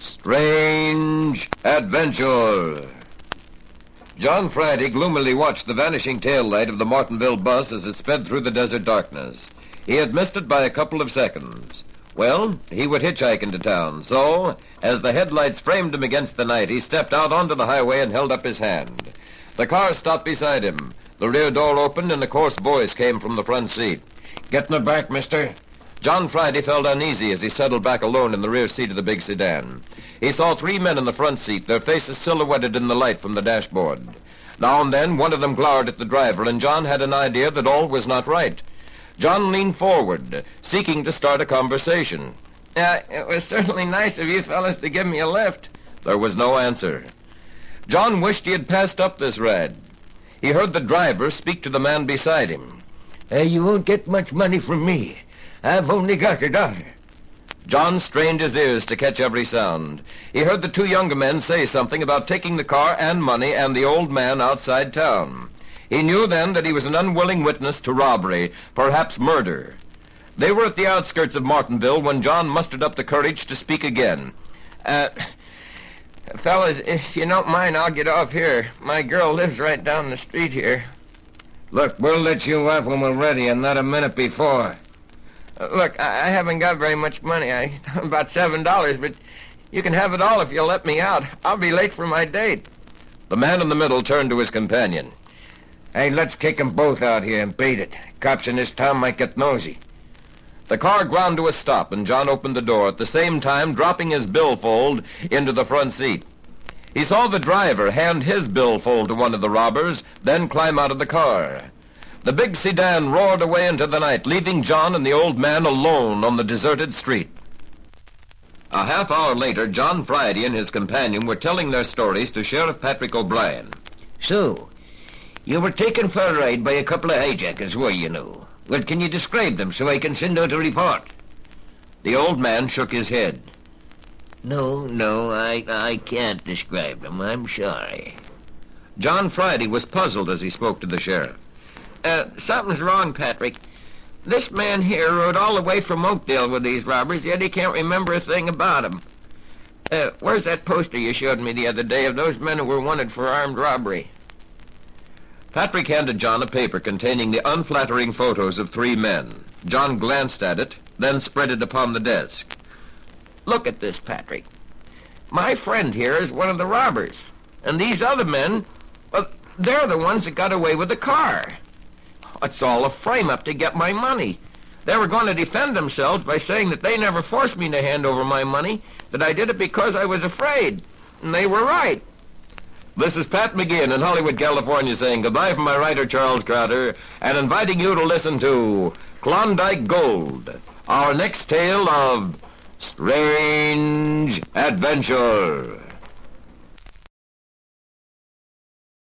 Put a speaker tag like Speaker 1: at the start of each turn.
Speaker 1: Strange Adventure. John Friday gloomily watched the vanishing tail light of the Martinville bus as it sped through the desert darkness. He had missed it by a couple of seconds. Well, he would hitchhike into town, so, as the headlights framed him against the night, he stepped out onto the highway and held up his hand. The car stopped beside him. The rear door opened and a coarse voice came from the front seat.
Speaker 2: "Get in the back, mister."
Speaker 1: John Friday felt uneasy as he settled back alone in the rear seat of the big sedan. He saw three men in the front seat, their faces silhouetted in the light from the dashboard. Now and then, one of them glowered at the driver, and John had an idea that all was not right. John leaned forward, seeking to start a conversation.
Speaker 3: It was certainly nice of you fellas to give me a lift.
Speaker 1: There was no answer. John wished he had passed up this ride. He heard the driver speak to the man beside him.
Speaker 2: You won't get much money from me. I've only got $1.
Speaker 1: John strained his ears to catch every sound. He heard the two younger men say something about taking the car and money and the old man outside town. He knew then that he was an unwilling witness to robbery, perhaps murder. They were at the outskirts of Martinville when John mustered up the courage to speak again.
Speaker 3: Fellas, if you don't mind, I'll get off here. My girl lives right down the street here.
Speaker 2: Look, we'll let you off when we're ready and not a minute before.
Speaker 3: Look, I haven't got very much money. About $7, but you can have it all if you'll let me out. I'll be late for my date.
Speaker 1: The man in the middle turned to his companion.
Speaker 2: Hey, let's kick them both out here and beat it. Cops in this town might get nosy.
Speaker 1: The car ground to a stop, and John opened the door, at the same time dropping his billfold into the front seat. He saw the driver hand his billfold to one of the robbers, then climb out of the car. The big sedan roared away into the night, leaving John and the old man alone on the deserted street. A half hour later, John Friday and his companion were telling their stories to Sheriff Patrick O'Brien.
Speaker 2: So, you were taken for a ride by a couple of hijackers, were you now? Well, can you describe them so I can send out a report?
Speaker 1: The old man shook his head.
Speaker 2: No, I can't describe them. I'm sorry.
Speaker 1: John Friday was puzzled as he spoke to the sheriff.
Speaker 3: Something's wrong, Patrick. This man here rode all the way from Oakdale with these robbers, yet he can't remember a thing about them. Where's that poster you showed me the other day of those men who were wanted for armed robbery?
Speaker 1: Patrick handed John a paper containing the unflattering photos of three men. John glanced at it, then spread it upon the desk.
Speaker 3: Look at this, Patrick. My friend here is one of the robbers. And these other men, well, they're the ones that got away with the car. It's all a frame-up to get my money. They were going to defend themselves by saying that they never forced me to hand over my money, that I did it because I was afraid. And they were right.
Speaker 1: This is Pat McGeehan in Hollywood, California, saying goodbye from my writer, Charles Crowder, and inviting you to listen to Klondike Gold, our next tale of strange adventure.